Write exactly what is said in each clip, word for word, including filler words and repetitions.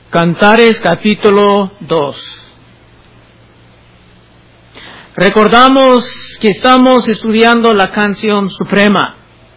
Cantares capítulo dos. Recordamos que estamos estudiando la canción suprema.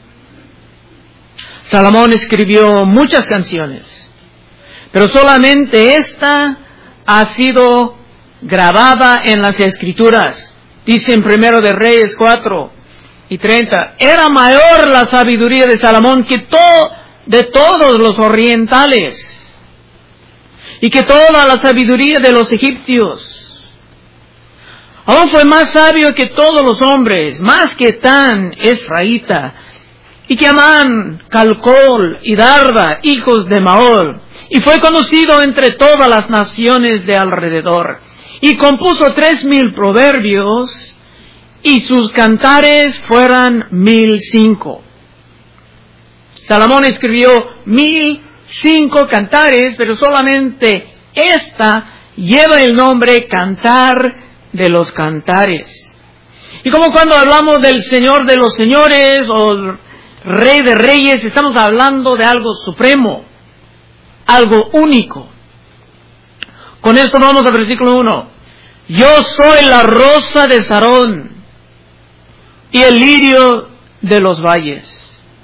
Salomón escribió muchas canciones, pero solamente esta ha sido grabada en las Escrituras. Dice en Primero de Reyes cuatro y treinta, era mayor la sabiduría de Salomón que to- de todos los orientales, y que toda la sabiduría de los egipcios. Aún fue más sabio que todos los hombres, más que Tan, Esraíta, y que Amán, Calcol y Darda, hijos de Maol, y fue conocido entre todas las naciones de alrededor, y compuso tres mil proverbios, y sus cantares fueran mil cinco. Salomón escribió mil cinco cantares, pero solamente esta lleva el nombre Cantar de los Cantares. Y como cuando hablamos del Señor de los Señores o Rey de Reyes, estamos hablando de algo supremo, algo único. Con esto vamos al versículo uno. Yo soy la rosa de Sarón y el lirio de los valles.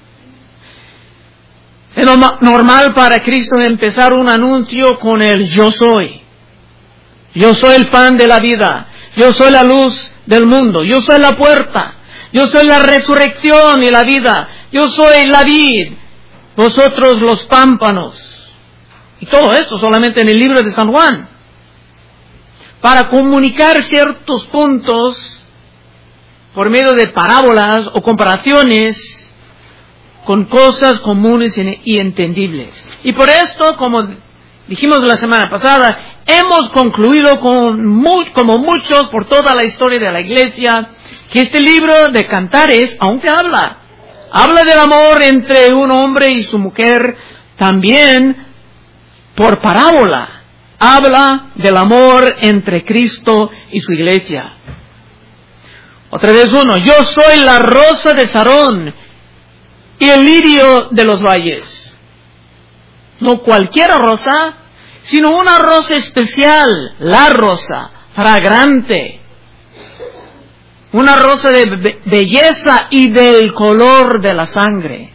Es normal para Cristo empezar un anuncio con el yo soy. Yo soy el pan de la vida. Yo soy la luz del mundo. Yo soy la puerta. Yo soy la resurrección y la vida. Yo soy la vid. Vosotros los pámpanos. Y todo esto solamente en el libro de San Juan. Para comunicar ciertos puntos por medio de parábolas o comparaciones con cosas comunes y entendibles. Y por esto, como dijimos la semana pasada, hemos concluido con muy, como muchos por toda la historia de la iglesia, que este libro de Cantares, aunque habla, habla del amor entre un hombre y su mujer, también por parábola, habla del amor entre Cristo y su iglesia. Otra vez uno, yo soy la rosa de Sarón y el lirio de los valles. No cualquier rosa, sino una rosa especial, la rosa, fragrante. Una rosa de be- belleza y del color de la sangre.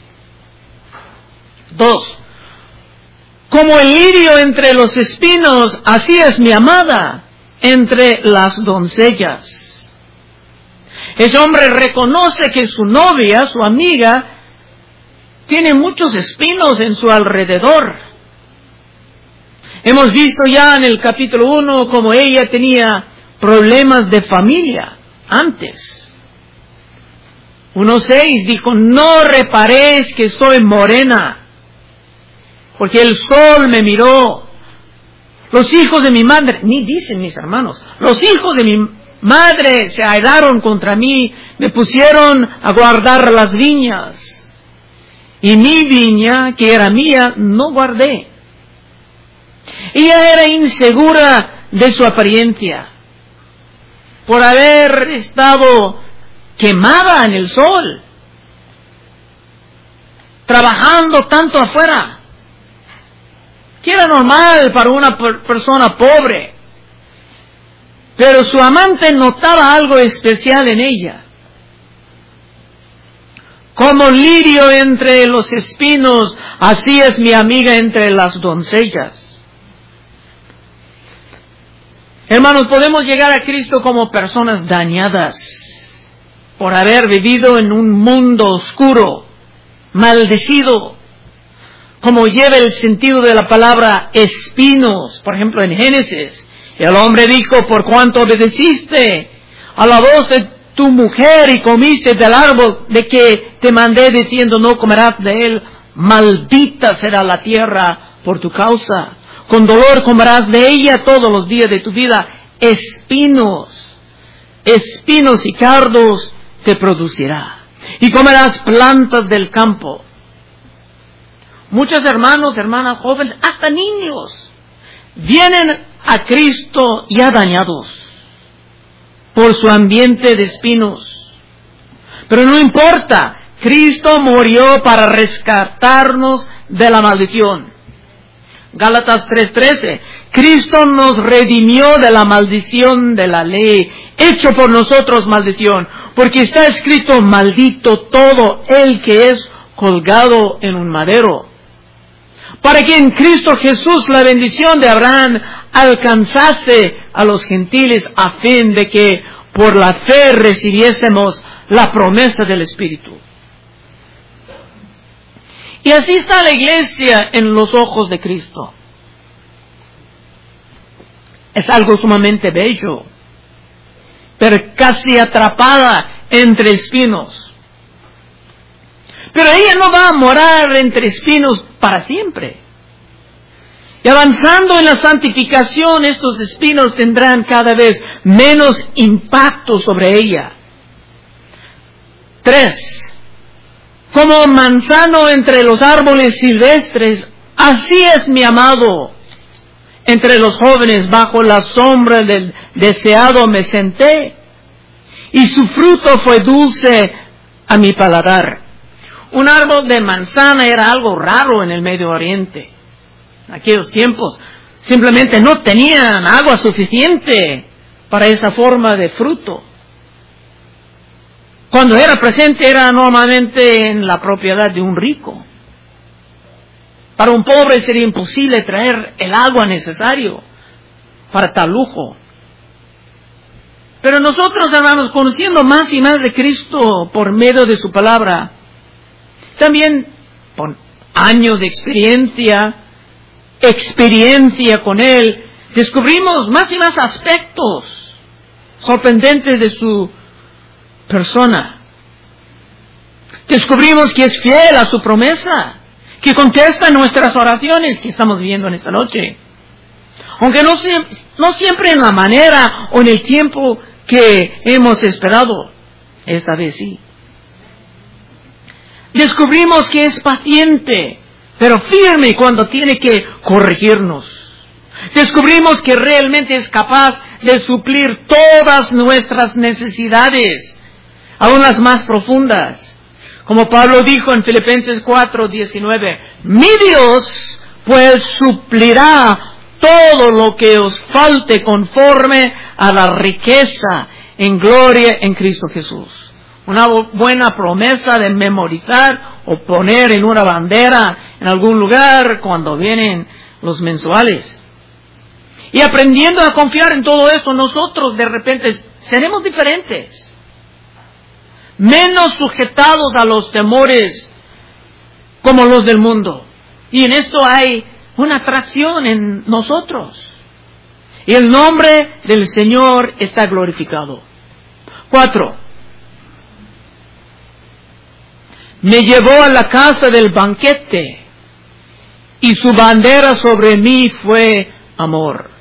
Dos, como el lirio entre los espinos, así es mi amada entre las doncellas. Ese hombre reconoce que su novia, su amiga, tiene muchos espinos en su alrededor. Hemos visto ya en el capítulo uno cómo ella tenía problemas de familia antes. uno seis dijo, no reparéis que soy morena, porque el sol me miró. Los hijos de mi madre, ni dicen mis hermanos, los hijos de mi madre se airaron contra mí, me pusieron a guardar las viñas, y mi viña, que era mía, no guardé. Ella era insegura de su apariencia, por haber estado quemada en el sol, trabajando tanto afuera, que era normal para una per- persona pobre. Pero su amante notaba algo especial en ella. Como lirio entre los espinos, así es mi amiga entre las doncellas. Hermanos, podemos llegar a Cristo como personas dañadas por haber vivido en un mundo oscuro, maldecido, como lleva el sentido de la palabra espinos, por ejemplo en Génesis. El hombre dijo, por cuanto obedeciste a la voz de tu mujer y comiste del árbol de que te mandé diciendo no comerás de él, maldita será la tierra por tu causa. Con dolor comerás de ella todos los días de tu vida. Espinos, espinos y cardos te producirá. Y comerás plantas del campo. Muchos hermanos, hermanas jóvenes, hasta niños, vienen a Cristo ya dañados por su ambiente de espinos. Pero no importa, Cristo murió para rescatarnos de la maldición. Gálatas tres trece. Cristo nos redimió de la maldición de la ley, hecho por nosotros maldición, porque está escrito: maldito todo el que es colgado en un madero. Para que en Cristo Jesús la bendición de Abraham alcanzase a los gentiles, a fin de que por la fe recibiésemos la promesa del Espíritu. Y así está la iglesia en los ojos de Cristo. Es algo sumamente bello, pero casi atrapada entre espinos. Pero ella no va a morar entre espinos para siempre. Y avanzando en la santificación, estos espinos tendrán cada vez menos impacto sobre ella. Tres. Como manzano entre los árboles silvestres, así es mi amado. Entre los jóvenes, bajo la sombra del deseado me senté, y su fruto fue dulce a mi paladar. Un árbol de manzana era algo raro en el Medio Oriente. En aquellos tiempos simplemente no tenían agua suficiente para esa forma de fruto. Cuando era presente era normalmente en la propiedad de un rico. Para un pobre sería imposible traer el agua necesario para tal lujo. Pero nosotros, hermanos, conociendo más y más de Cristo por medio de su palabra, también por años de experiencia, experiencia con Él, descubrimos más y más aspectos sorprendentes de su persona. Descubrimos que es fiel a su promesa, que contesta nuestras oraciones que estamos viendo en esta noche. Aunque no, no siempre en la manera o en el tiempo que hemos esperado, esta vez sí. Descubrimos que es paciente, pero firme cuando tiene que corregirnos. Descubrimos que realmente es capaz de suplir todas nuestras necesidades, aún las más profundas. Como Pablo dijo en Filipenses cuatro diecinueve, mi Dios pues suplirá todo lo que os falte conforme a la riqueza en gloria en Cristo Jesús. Una buena promesa de memorizar o poner en una bandera en algún lugar cuando vienen los mensuales. Y aprendiendo a confiar en todo esto, nosotros de repente seremos diferentes, menos sujetados a los temores como los del mundo. Y en esto hay una atracción en nosotros. Y el nombre del Señor está glorificado. Cuatro. Me llevó a la casa del banquete, y su bandera sobre mí fue amor.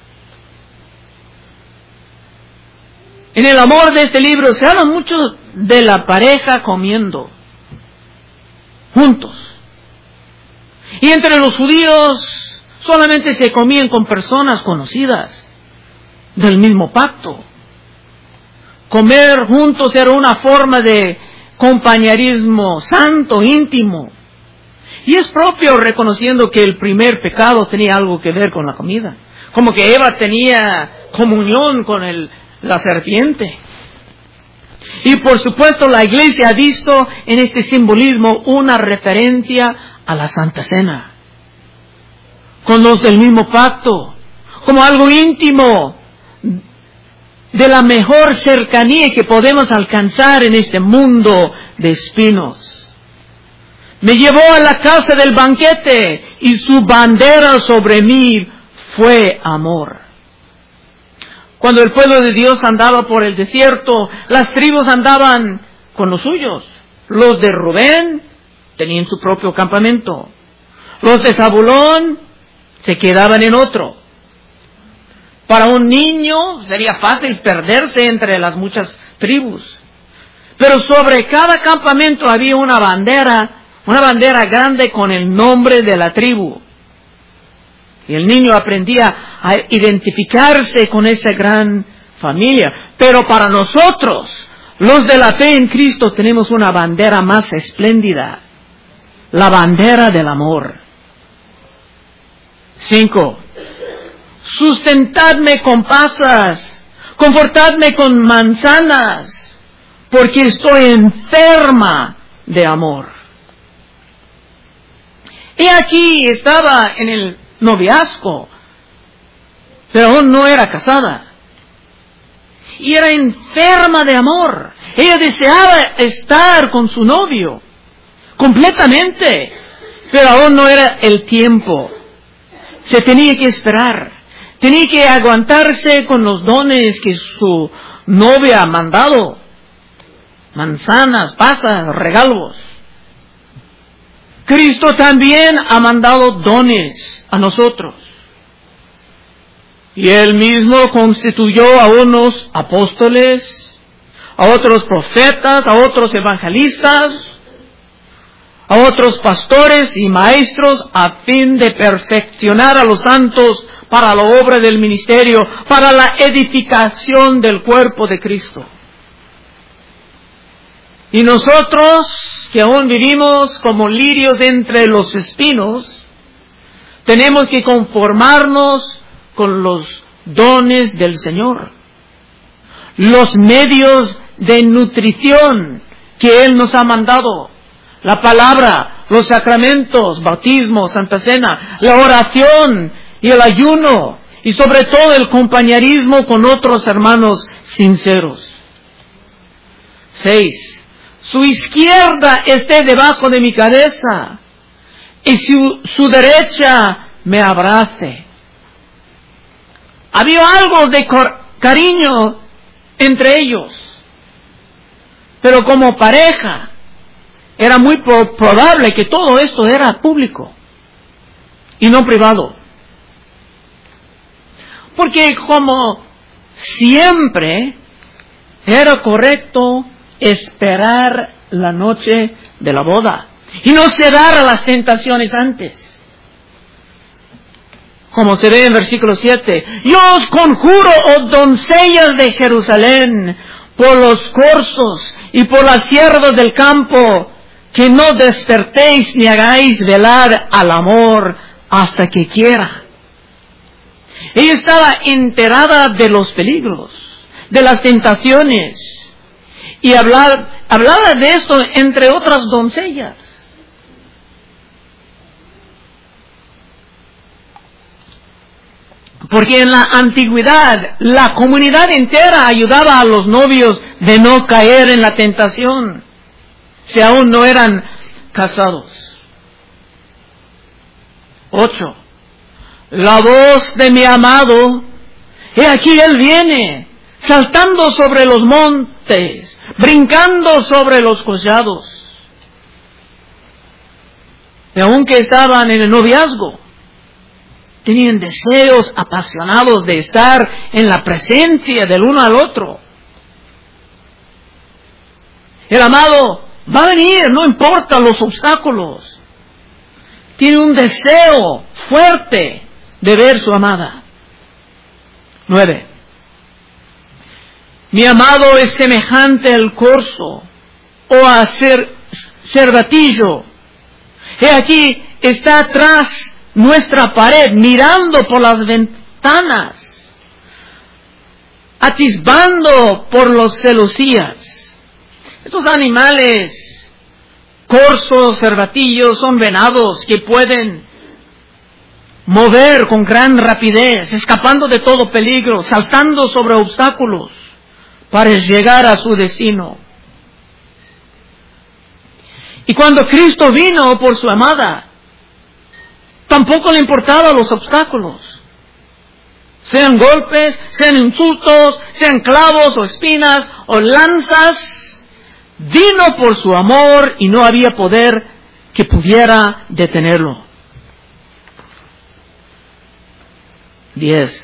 En el amor de este libro se habla mucho de la pareja comiendo juntos. Y entre los judíos solamente se comían con personas conocidas del mismo pacto. Comer juntos era una forma de compañerismo santo, íntimo. Y es propio reconociendo que el primer pecado tenía algo que ver con la comida. Como que Eva tenía comunión con el, la serpiente. Y por supuesto la iglesia ha visto en este simbolismo una referencia a la Santa Cena. Con los del mismo pacto. Como algo íntimo, de la mejor cercanía que podemos alcanzar en este mundo de espinos. Me llevó a la casa del banquete, y su bandera sobre mí fue amor. Cuando el pueblo de Dios andaba por el desierto, las tribus andaban con los suyos. Los de Rubén tenían su propio campamento. Los de Zabulón se quedaban en otro. Para un niño sería fácil perderse entre las muchas tribus. Pero sobre cada campamento había una bandera, una bandera grande con el nombre de la tribu. Y el niño aprendía a identificarse con esa gran familia. Pero para nosotros, los de la fe en Cristo, tenemos una bandera más espléndida. La bandera del amor. Cinco. Sustentadme con pasas, confortadme con manzanas, porque estoy enferma de amor. Y aquí estaba en el noviazgo, pero aún no era casada. Y era enferma de amor. Ella deseaba estar con su novio completamente, pero aún no era el tiempo. Se tenía que esperar. Tenía que aguantarse con los dones que su novia ha mandado. Manzanas, pasas, regalos. Cristo también ha mandado dones a nosotros. Y Él mismo constituyó a unos apóstoles, a otros profetas, a otros evangelistas, a otros pastores y maestros, a fin de perfeccionar a los santos para la obra del ministerio, para la edificación del cuerpo de Cristo. Y nosotros, que aún vivimos como lirios entre los espinos, tenemos que conformarnos con los dones del Señor, los medios de nutrición que Él nos ha mandado, la palabra, los sacramentos, bautismo, Santa Cena, la oración y el ayuno, y sobre todo el compañerismo con otros hermanos sinceros. Seis. Su izquierda esté debajo de mi cabeza, y su, su derecha me abrace. Había algo de cariño entre ellos, pero como pareja era muy probable que todo esto era público y no privado. Porque como siempre era correcto esperar la noche de la boda y no ceder a las tentaciones antes. Como se ve en versículo siete, yo os conjuro, oh doncellas de Jerusalén, por los corzos y por las siervas del campo, que no despertéis ni hagáis velar al amor hasta que quiera. Ella estaba enterada de los peligros, de las tentaciones, y hablaba, hablaba de esto entre otras doncellas. Porque en la antigüedad la comunidad entera ayudaba a los novios de no caer en la tentación, si aún no eran casados. Ocho. La voz de mi amado, he aquí él viene, saltando sobre los montes, brincando sobre los collados. Y aunque estaban en el noviazgo, tenían deseos apasionados de estar en la presencia del uno al otro. El amado va a venir, no importa los obstáculos. Tiene un deseo fuerte de ver su amada. Nueve. Mi amado es semejante al corzo o a cer, cervatillo. He aquí está atrás nuestra pared, mirando por las ventanas, atisbando por los celosías. Estos animales, corzos, cervatillos, son venados que pueden mover con gran rapidez, escapando de todo peligro, saltando sobre obstáculos para llegar a su destino. Y cuando Cristo vino por su amada, tampoco le importaban los obstáculos. Sean golpes, sean insultos, sean clavos o espinas o lanzas. Vino por su amor y no había poder que pudiera detenerlo. Diez.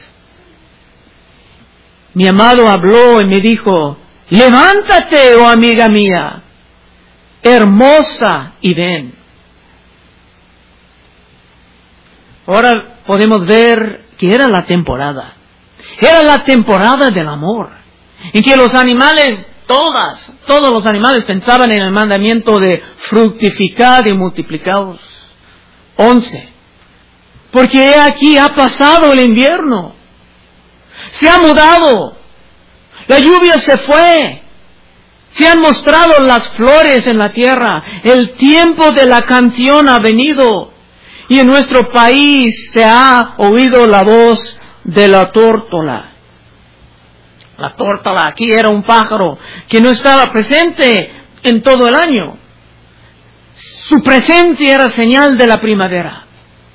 Mi amado habló y me dijo, levántate, oh amiga mía, hermosa, y ven. Ahora podemos ver que era la temporada. Era la temporada del amor. En que los animales, todas, todos los animales pensaban en el mandamiento de fructificar y multiplicaros. Once. Porque aquí ha pasado el invierno. Se ha mudado. La lluvia se fue. Se han mostrado las flores en la tierra. El tiempo de la canción ha venido. Y en nuestro país se ha oído la voz de la tórtola. La tórtola aquí era un pájaro que no estaba presente en todo el año. Su presencia era señal de la primavera.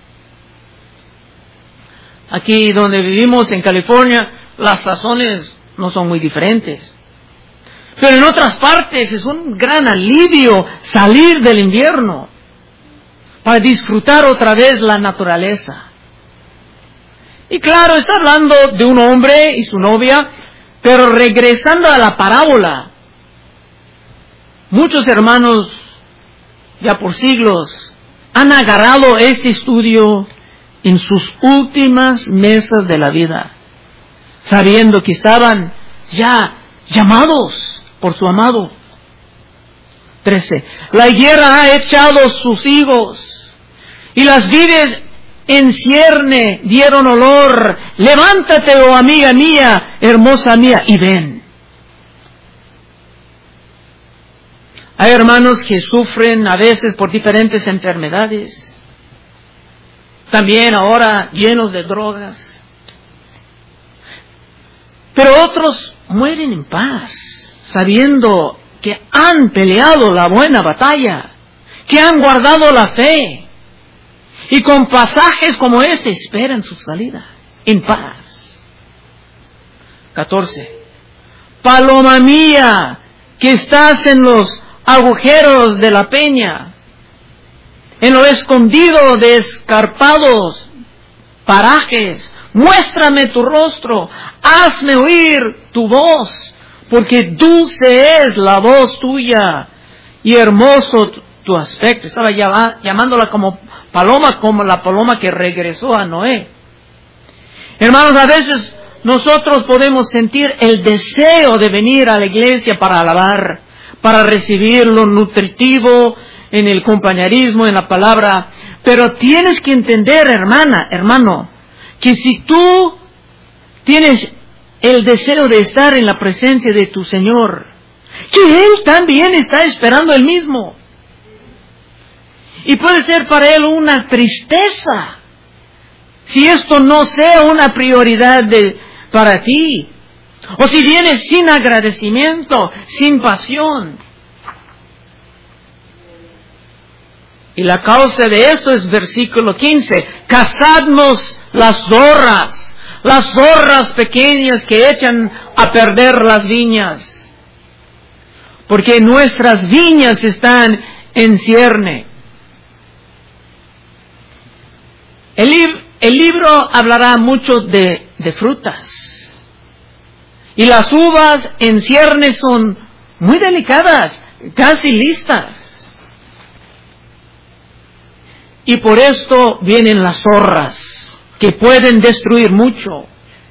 Aquí donde vivimos en California, las sazones no son muy diferentes. Pero en otras partes es un gran alivio salir del invierno para disfrutar otra vez la naturaleza. Y claro, está hablando de un hombre y su novia, pero regresando a la parábola, muchos hermanos ya por siglos han agarrado este estudio en sus últimas mesas de la vida, sabiendo que estaban ya llamados por su amado. trece. La higuera ha echado sus higos, y las vides en cierne dieron olor. Levántate, oh amiga mía, hermosa mía, y ven. Hay hermanos que sufren a veces por diferentes enfermedades, también ahora llenos de drogas. Pero otros mueren en paz, sabiendo que han peleado la buena batalla, que han guardado la fe, y con pasajes como este esperan su salida, en paz. catorce. Paloma mía, que estás en los agujeros de la peña, en lo escondido de escarpados parajes, muéstrame tu rostro, hazme oír tu voz, porque dulce es la voz tuya y hermoso tu, tu aspecto. Estaba llamándola como paloma, como la paloma que regresó a Noé. Hermanos, a veces nosotros podemos sentir el deseo de venir a la iglesia para alabar, para recibir lo nutritivo en el compañerismo, en la palabra. Pero tienes que entender, hermana, hermano, que si tú tienes el deseo de estar en la presencia de tu Señor, que Él también está esperando el mismo. Y puede ser para Él una tristeza si esto no sea una prioridad de, para ti. O si vienes sin agradecimiento, sin pasión. Y la causa de eso es versículo quince. Cazadnos las zorras, las zorras pequeñas que echan a perder las viñas. Porque nuestras viñas están en cierne. El, lib- el libro hablará mucho de, de frutas. Y las uvas en cierne son muy delicadas, casi listas. Y por esto vienen las zorras, que pueden destruir mucho.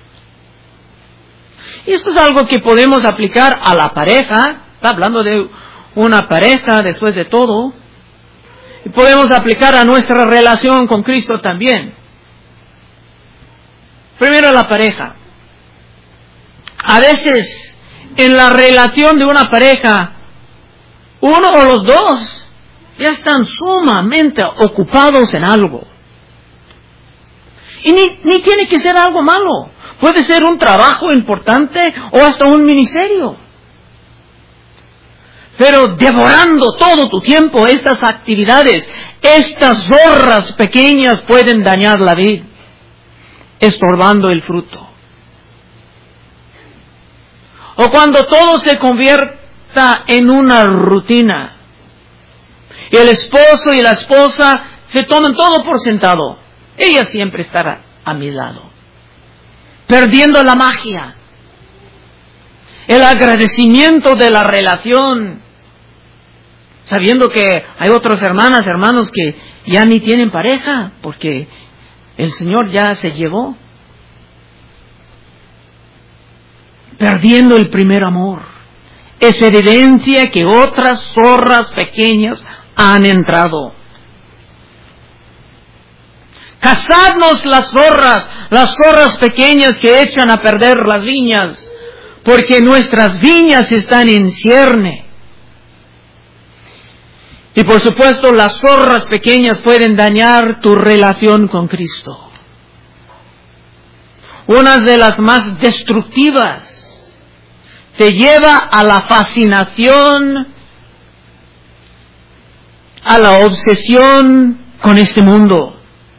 Y esto es algo que podemos aplicar a la pareja. Está hablando de una pareja después de todo. Y podemos aplicar a nuestra relación con Cristo también. Primero la pareja. A veces en la relación de una pareja, uno o los dos ya están sumamente ocupados en algo. Y ni, ni tiene que ser algo malo. Puede ser un trabajo importante o hasta un ministerio. Pero devorando todo tu tiempo estas actividades, estas zorras pequeñas pueden dañar la vid, estorbando el fruto. O cuando todo se convierta en una rutina, y el esposo y la esposa se toman todo por sentado. Ella siempre estará a mi lado, perdiendo la magia, el agradecimiento de la relación, sabiendo que hay otras hermanas, hermanos que ya ni tienen pareja, porque el Señor ya se llevó. Perdiendo el primer amor. Es evidencia que otras zorras pequeñas han entrado. Cazadnos las zorras, las zorras pequeñas que echan a perder las viñas, porque nuestras viñas están en cierne. Y por supuesto, las zorras pequeñas pueden dañar tu relación con Cristo. Una de las más destructivas te lleva a la fascinación, a la obsesión con este mundo.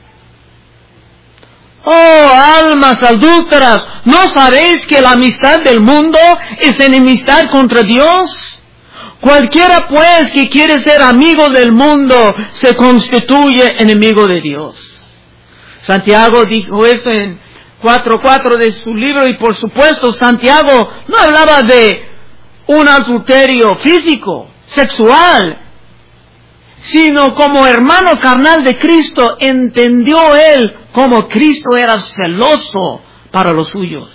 Oh, almas adúlteras, ¿no sabéis que la amistad del mundo es enemistad contra Dios? Cualquiera pues que quiere ser amigo del mundo se constituye enemigo de Dios. Santiago dijo esto en cuatro cuatro de su libro, y por supuesto Santiago no hablaba de un adulterio físico, sexual, sino como hermano carnal de Cristo, entendió él cómo Cristo era celoso para los suyos.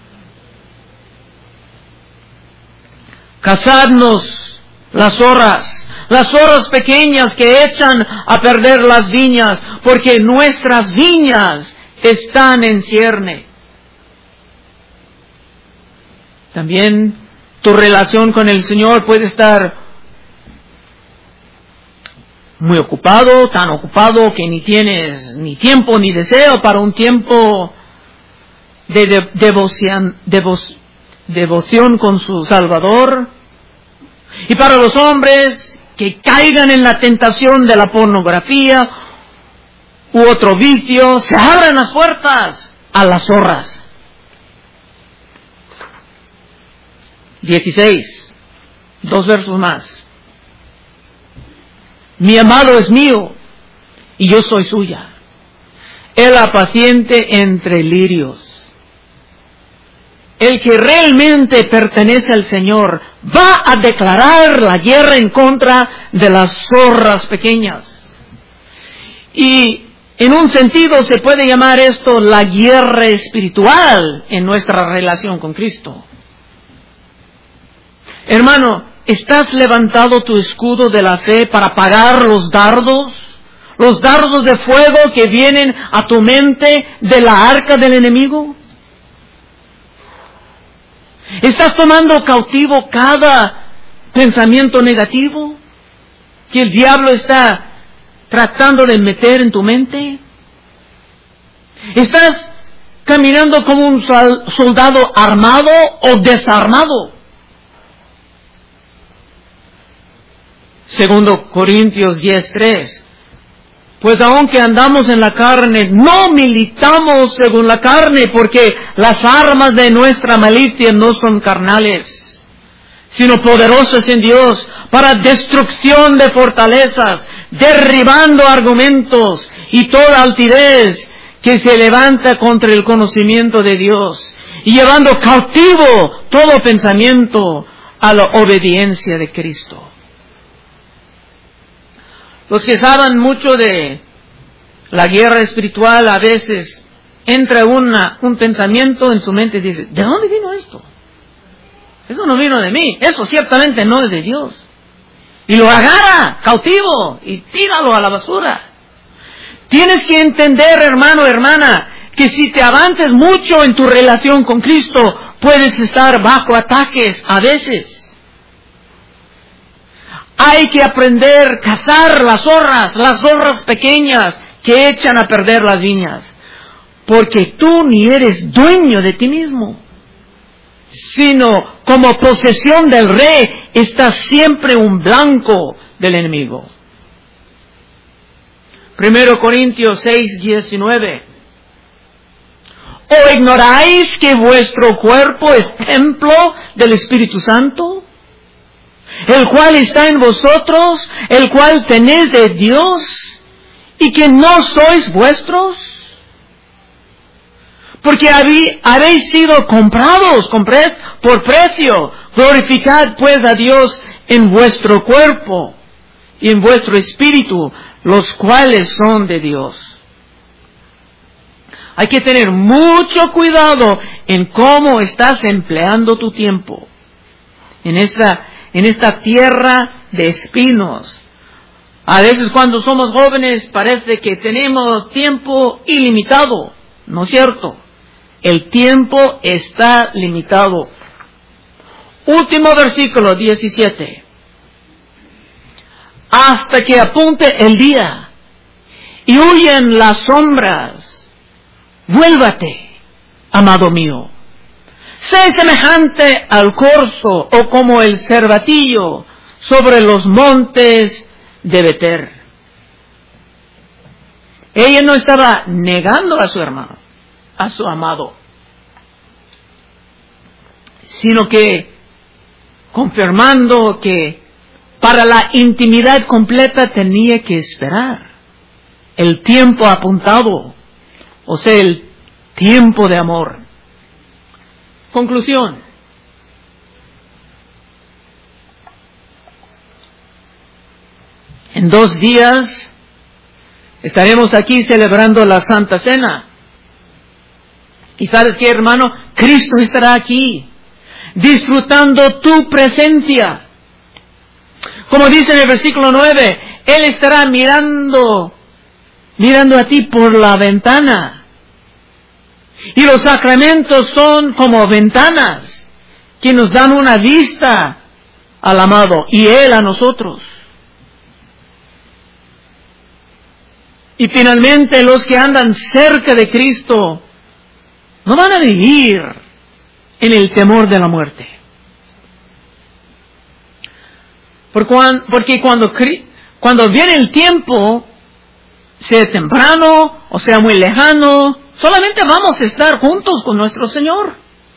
Cazadnos las zorras, las zorras pequeñas que echan a perder las viñas, porque nuestras viñas están en cierne. También tu relación con el Señor puede estar muy ocupado, tan ocupado que ni tienes ni tiempo ni deseo para un tiempo de, de devoción, devos, devoción con su Salvador. Y para los hombres que caigan en la tentación de la pornografía u otro vicio, se abren las puertas a las zorras. dieciséis, dos versos más. Mi amado es mío, y yo soy suya. Él apaciente entre lirios. El que realmente pertenece al Señor va a declarar la guerra en contra de las zorras pequeñas. Y en un sentido se puede llamar esto la guerra espiritual en nuestra relación con Cristo. Hermano, ¿estás levantado tu escudo de la fe para pagar los dardos? Los dardos de fuego que vienen a tu mente de la arca del enemigo. ¿Estás tomando cautivo cada pensamiento negativo que el diablo está tratando de meter en tu mente? ¿Estás caminando como un soldado armado o desarmado? Segundo Corintios diez tres. Pues aunque andamos en la carne, no militamos según la carne, porque las armas de nuestra malicia no son carnales, sino poderosas en Dios para destrucción de fortalezas, derribando argumentos y toda altivez que se levanta contra el conocimiento de Dios, y llevando cautivo todo pensamiento a la obediencia de Cristo. Los que saben mucho de la guerra espiritual, a veces entra una, un pensamiento en su mente y dice, ¿de dónde vino esto? Eso no vino de mí, eso ciertamente no es de Dios. Y lo agarra cautivo y tíralo a la basura. Tienes que entender, hermano, hermana, que si te avances mucho en tu relación con Cristo, puedes estar bajo ataques a veces. Hay que aprender a cazar las zorras, las zorras pequeñas que echan a perder las viñas. Porque tú ni eres dueño de ti mismo, sino como posesión del rey, estás siempre un blanco del enemigo. Primero Corintios seis diecinueve. ¿O ignoráis que vuestro cuerpo es templo del Espíritu Santo, el cual está en vosotros, el cual tenéis de Dios, y que no sois vuestros? Porque habéis sido comprados por precio. Glorificad pues a Dios en vuestro cuerpo y en vuestro espíritu, los cuales son de Dios. Hay que tener mucho cuidado en cómo estás empleando tu tiempo en esta En esta tierra de espinos. A veces cuando somos jóvenes parece que tenemos tiempo ilimitado. ¿No es cierto? El tiempo está limitado. Último versículo diecisiete. Hasta que apunte el día y huyen las sombras, vuélvate, amado mío. Sé semejante al corzo o como el cervatillo sobre los montes de Beter. Ella no estaba negando a su hermano, a su amado, sino que confirmando que para la intimidad completa tenía que esperar el tiempo apuntado, o sea, el tiempo de amor. Conclusión. En dos días estaremos aquí celebrando la Santa Cena. Y ¿sabes qué, hermano? Cristo estará aquí, disfrutando tu presencia. Como dice en el versículo nueve, Él estará mirando, mirando a ti por la ventana. Y los sacramentos son como ventanas que nos dan una vista al amado y Él a nosotros. Y finalmente los que andan cerca de Cristo no van a vivir en el temor de la muerte. Porque cuando, cuando viene el tiempo, sea temprano o sea muy lejano, solamente vamos a estar juntos con nuestro Señor.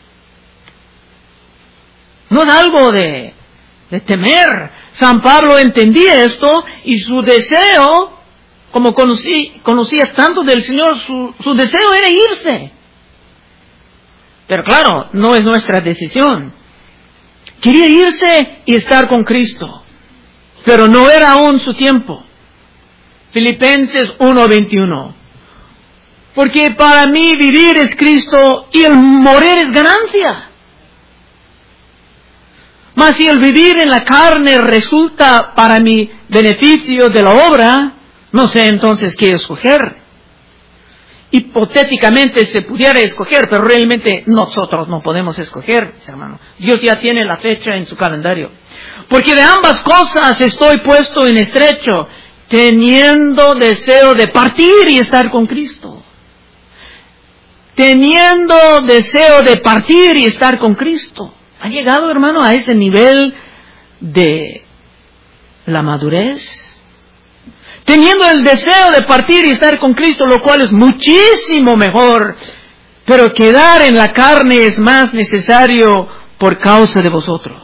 No es algo de, de temer. San Pablo entendía esto y su deseo, como conocí, conocía tanto del Señor, su, su deseo era irse. Pero claro, no es nuestra decisión. Quería irse y estar con Cristo, pero no era aún su tiempo. Filipenses uno veintiuno. Porque para mí vivir es Cristo y el morir es ganancia. Mas si el vivir en la carne resulta para mi beneficio de la obra, no sé entonces qué escoger. Hipotéticamente se pudiera escoger, pero realmente nosotros no podemos escoger, hermano. Dios ya tiene la fecha en su calendario. Porque de ambas cosas estoy puesto en estrecho, teniendo deseo de partir y estar con Cristo. Teniendo deseo de partir y estar con Cristo. ¿Ha llegado, hermano, a ese nivel de la madurez? Teniendo el deseo de partir y estar con Cristo, lo cual es muchísimo mejor, pero quedar en la carne es más necesario por causa de vosotros.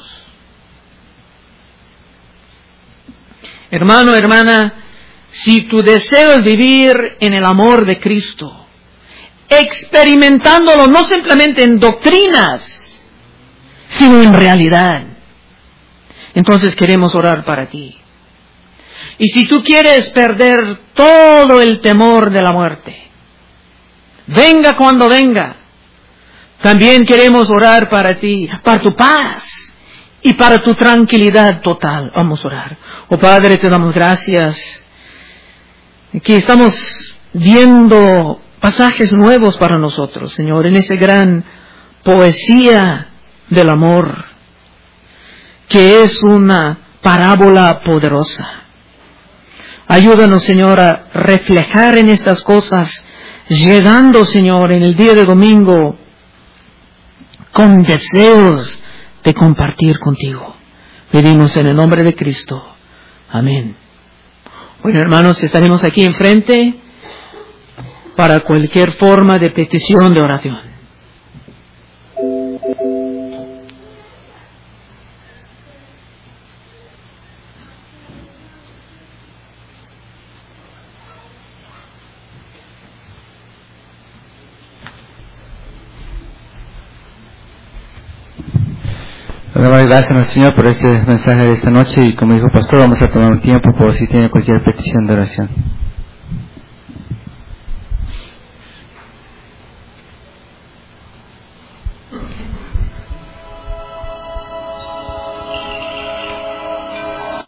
Hermano, hermana, si tu deseo es vivir en el amor de Cristo, experimentándolo no simplemente en doctrinas, sino en realidad, entonces queremos orar para ti. Y si tú quieres perder todo el temor de la muerte, venga cuando venga, también queremos orar para ti, para tu paz y para tu tranquilidad total. Vamos a orar. Oh Padre, te damos gracias. Aquí estamos viendo pasajes nuevos para nosotros, Señor, en esa gran poesía del amor, que es una parábola poderosa. Ayúdanos, Señor, a reflejar en estas cosas, llegando, Señor, en el día de domingo, con deseos de compartir contigo. Pedimos en el nombre de Cristo. Amén. Bueno, hermanos, estaremos aquí enfrente para cualquier forma de petición de oración. Damos gracias al Señor por este mensaje de esta noche y como dijo el pastor, vamos a tomar un tiempo por si tiene cualquier petición de oración.